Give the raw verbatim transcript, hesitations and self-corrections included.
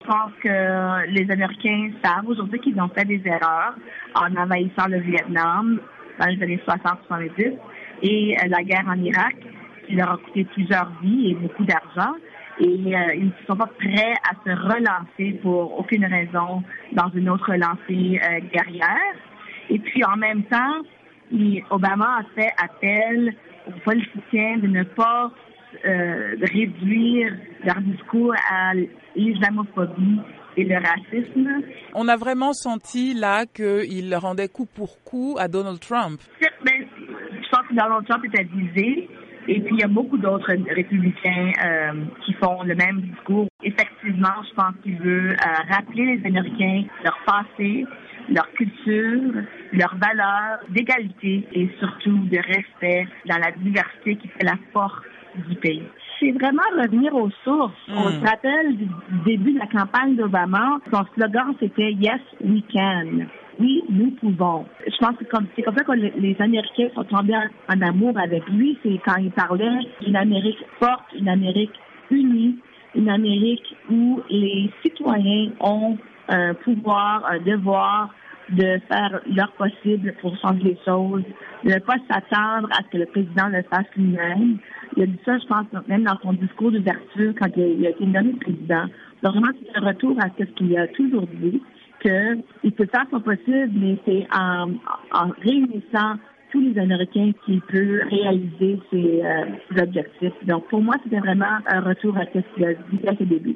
pense que les Américains savent aujourd'hui qu'ils ont fait des erreurs en envahissant le Vietnam dans les années soixante soixante-dix et euh, la guerre en Irak, qui leur a coûté plusieurs vies et beaucoup d'argent. Et euh, ils ne sont pas prêts à se relancer pour aucune raison dans une autre lancée euh, guerrière. Et puis, en même temps, il, Obama a fait appel aux politiciens de ne pas euh, réduire leur discours à l'islamophobie et le racisme. On a vraiment senti là qu'il rendait coup pour coup à Donald Trump. Ben, je pense que Donald Trump était visé. Et puis, il y a beaucoup d'autres républicains euh, qui font le même discours. Effectivement, je pense qu'il veut euh, rappeler les Américains leur passé, leur culture, leurs valeurs d'égalité et surtout de respect dans la diversité qui fait la force du pays. C'est vraiment revenir aux sources. Mm. On se rappelle du début de la campagne d'Obama, son slogan c'était « Yes, we can ». Oui, nous pouvons. Je pense que comme, c'est comme ça que les Américains sont tombés en, en amour avec lui. C'est quand il parlait d'une Amérique forte, une Amérique unie, une Amérique où les citoyens ont un pouvoir, un devoir de faire leur possible pour changer les choses, de ne pas s'attendre à ce que le président le fasse lui-même. Il a dit ça, je pense, même dans son discours d'ouverture quand il a été nommé président. Donc vraiment, c'est un retour à ce qu'il a toujours dit, qu'il peut faire son possible, mais c'est en, en réunissant tous les Américains qu'il peut réaliser ses, euh, ses objectifs. Donc, pour moi, c'était vraiment un retour à ce qu'il a dit à ce début.